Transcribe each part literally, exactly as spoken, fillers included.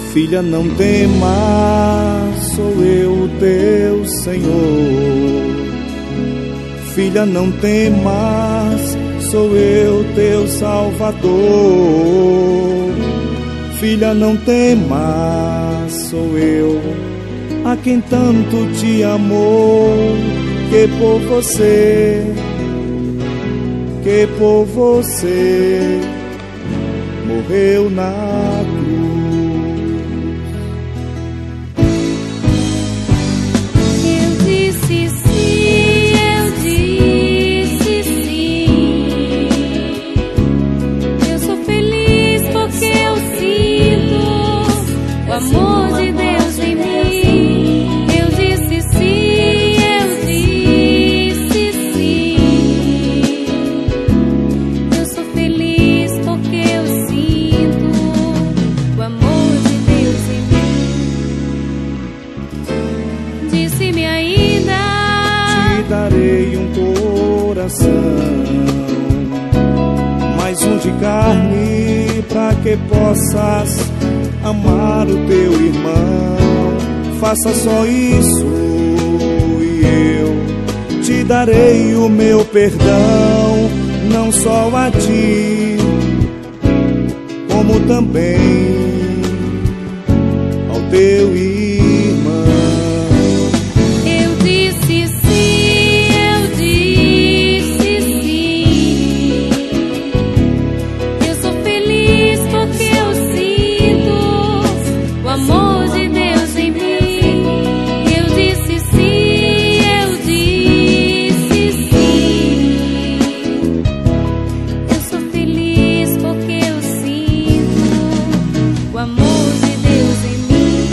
Filha, não temas, sou eu o teu Senhor. Filha, não temas, sou eu teu Salvador. Filha, não temas, sou eu a quem tanto te amou, que por você, que por você morreu na cruz. Amor de Deus em mim, eu disse sim, eu disse sim. Eu sou feliz porque eu sinto o amor de Deus em mim. Disse-me ainda: te darei um coração, mais um de carne, pra que possas amar o teu irmão. Faça só isso e eu te darei o meu perdão, não só a ti, como também ao teu irmão. Eu disse sim, eu disse sim. Eu sou feliz porque eu o amor de Deus em mim. Eu disse sim, eu disse sim. Eu sou feliz porque eu sinto o amor de Deus em mim.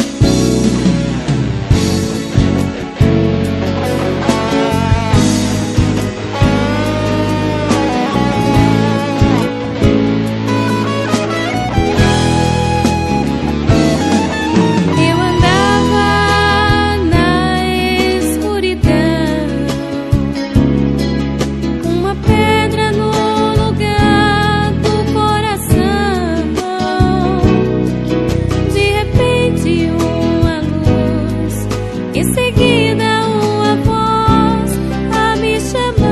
Em seguida uma voz a me chamar,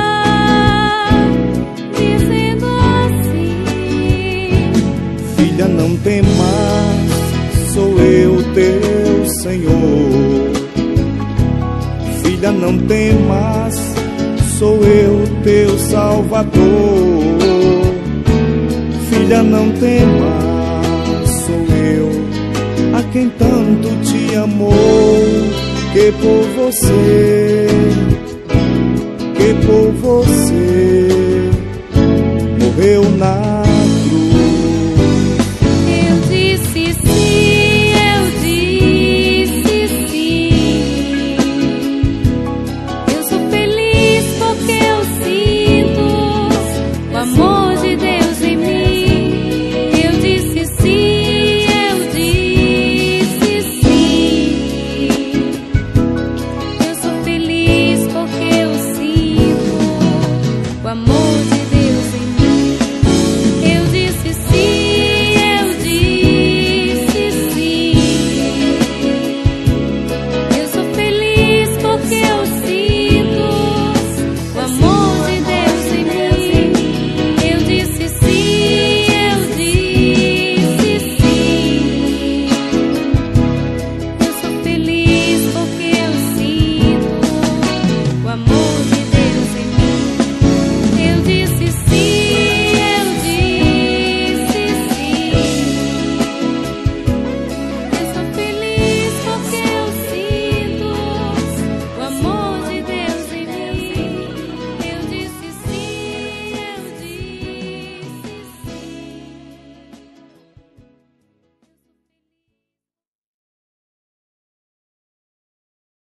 dizendo assim: filha, não temas, sou eu teu Senhor. Filha, não temas, sou eu teu Salvador. Filha, não temas, sou eu a quem tanto te amou, que por você, que por você morreu na